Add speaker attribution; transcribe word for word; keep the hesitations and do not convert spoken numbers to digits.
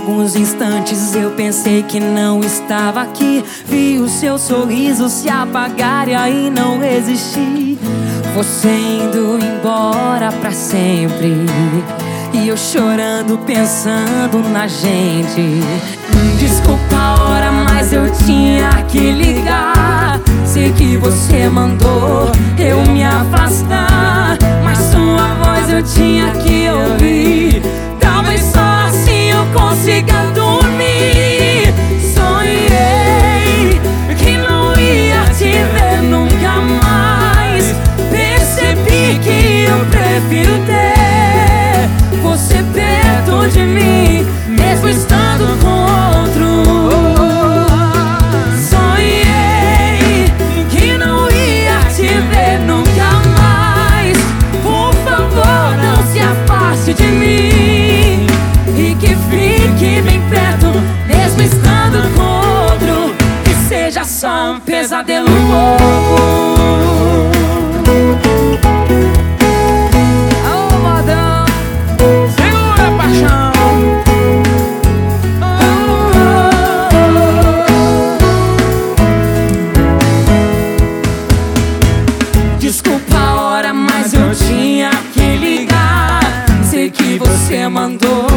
Speaker 1: alguns instantes eu pensei que não estava aqui. Vi o seu sorriso se apagar e aí não resisti. Você indo embora pra sempre e eu chorando pensando na gente. Desculpa a hora, mas eu tinha que ligar. Sei que você mandou eu me afastar, mas sua voz eu tinha que ouvir. Talvez só assim eu consiga dormir. Sonhei que não ia te ver nunca mais. Percebi que eu prefiro ter você perto de mim, mesmo estando com outro. Sonhei que não ia te ver nunca mais. Por favor, não se afaste de mim e que fique bem perto, mesmo estando com outro. Que seja só um pesadelo bobo. Desculpa a hora, mas eu tinha que ligar. Sei que você mandou